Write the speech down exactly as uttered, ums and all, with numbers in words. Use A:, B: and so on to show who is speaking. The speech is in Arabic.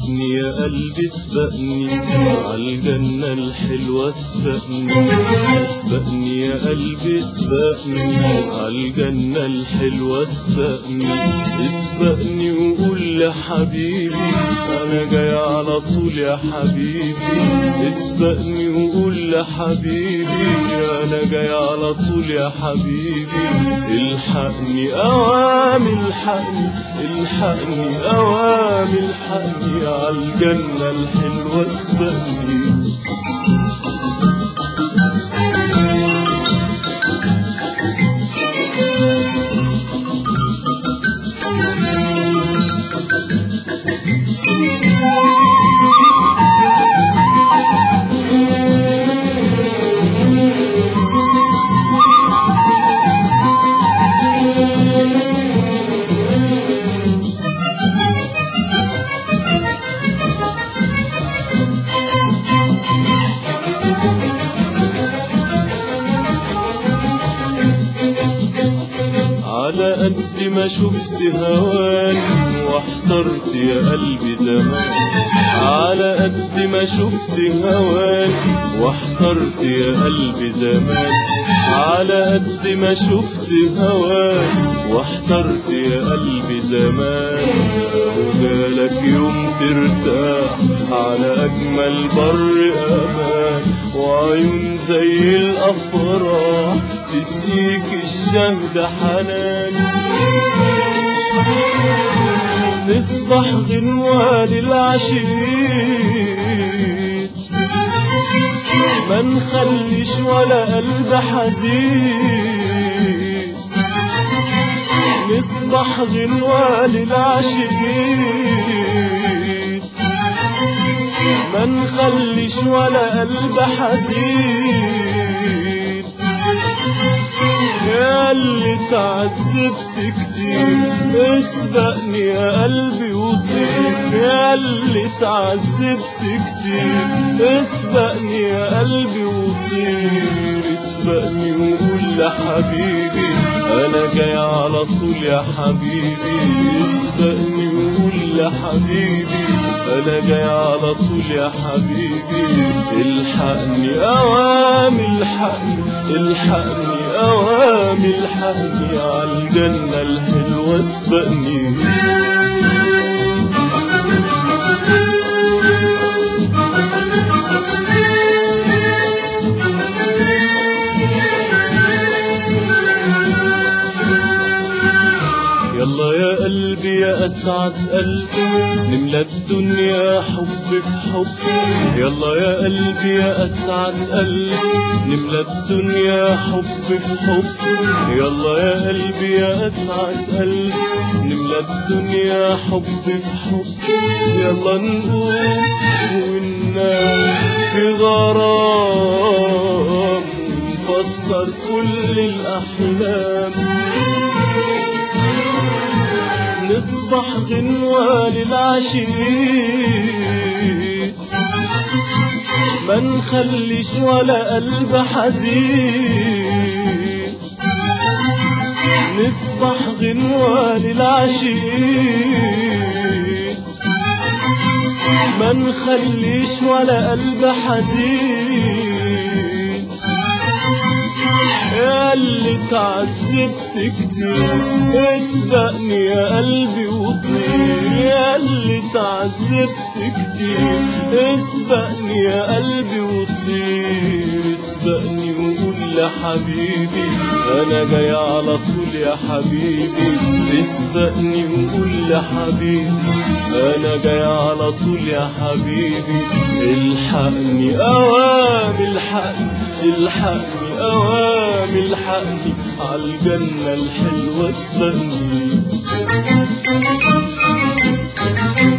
A: اسبقني يا قلبي اسبقني عالجنة الحلوة اسبقني، اسبقني يا قلبي اسبقني عالجنة الحلوة اسبقني، اسبقني وقول لحبيبي انا جاي على طول يا حبيبي، اسبقني وقول لحبيبي انا جاي على طول يا حبيبي، الحقني اوامي الحقني الحقني اوامي الحقني عالجنة الحلوة اسبقني. على قد ما شفت هوان واحترت يا قلبي زمان، على قد ما شفت هوان واحترت يا قلبي زمان، على قد ما شفت هوان واحترت يا قلبي زمان، وجالك يوم ترتاح على أجمل بر أمان، وعيون زي الأفراح تسقيك الشهد حنان، نصبح غنوة للعشيق ما نخليش ولا قلب حزين، نصبح غنوة للعشيق ما نخليش ولا قلب حزين، يا اللي تعذبت كتير اسبقني يا قلبي وطير، يا اللي تعذبت كتير اسبقني يا قلبي وطير، اسبقني وقول لحبيبي انا جاي على طول يا حبيبي، اسبقني وقول لحبيبي انا جاي على طول يا حبيبي، الحقني اوامي الحقني الحقني اوامي الحقني عالجنة الحلوة اسبقني. يلا يا قلبي يا أسعد قلبي نملى الدنيا حب في حب، يلا يا قلبي يا أسعد قلبي نملى الدنيا حب في حب، يلا يا قلبي يا أسعد قلبي نملى الدنيا حب في حب، يلا نقوم وننام في غرام ونفسر كل الأحلام، نصبح غنوة للعشيق ما نخليش ولا قلب حزين، نصبح غنوة للعشيق ما نخليش ولا قلب حزين، يا اللي تعذبت كتير اسبقني يا قلبي وطير، يا اللي تعذبت كتير اسبقني يا قلبي وطير، اسبقني وقول لحبيبي انا جاي على طول يا حبيبي، اسبقني وقول لحبيبي انا جاي على طول يا حبيبي، الحقني اوامي الحقني الحقني اوامي الحقني عالجنة الحلوة اسبقني.